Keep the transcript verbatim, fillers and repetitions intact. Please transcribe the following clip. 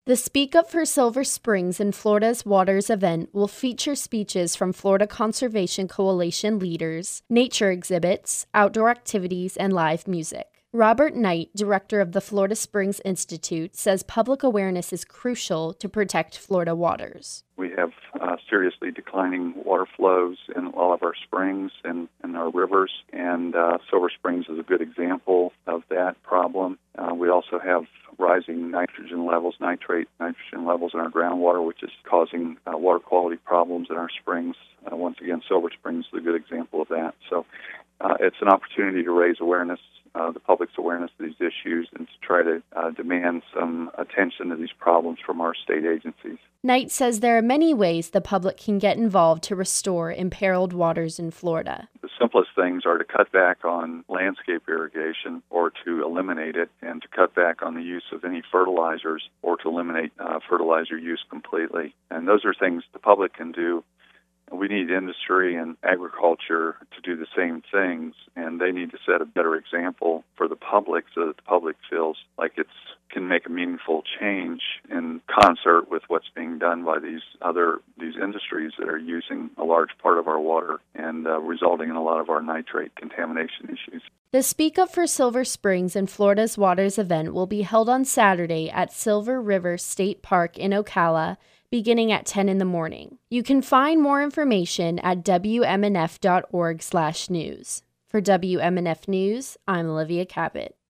The Speak Up for Silver Springs in Florida's Waters event will feature speeches from Florida Conservation Coalition leaders, nature exhibits, outdoor activities, and live music. Robert Knight, director of the Florida Springs Institute, says public awareness is crucial to protect Florida waters. We have uh, seriously declining water flows in all of our springs and, and our rivers, and uh, Silver Springs is a good example of that problem. Uh, we also have rising nitrogen levels, nitrate nitrogen levels in our groundwater, which is causing uh, water quality problems in our springs. Uh, once again, Silver Springs is a good example of that. So uh, it's an opportunity to raise awareness, uh, the public's awareness of these issues, and to try to uh, demand some attention to these problems from our state agencies. Knight says there are many ways the public can get involved to restore imperiled waters in Florida. The simplest things are to cut back on landscape irrigation or to eliminate it, and to cut back on the use of any fertilizers or to eliminate uh, fertilizer use completely. And those are things the public can do. We need industry and agriculture to do the same things, and they need to set a better example for the public so that the public feels like it can make a meaningful change in concert with what's being done by these other these industries that are using a large part of our water and uh, resulting in a lot of our nitrate contamination issues. The Speak Up for Silver Springs in Florida's Waters event will be held on Saturday at Silver River State Park in Ocala, beginning at ten in the morning. You can find more information at W M N F dot org slash news. For W M N F News, I'm Olivia Cabot.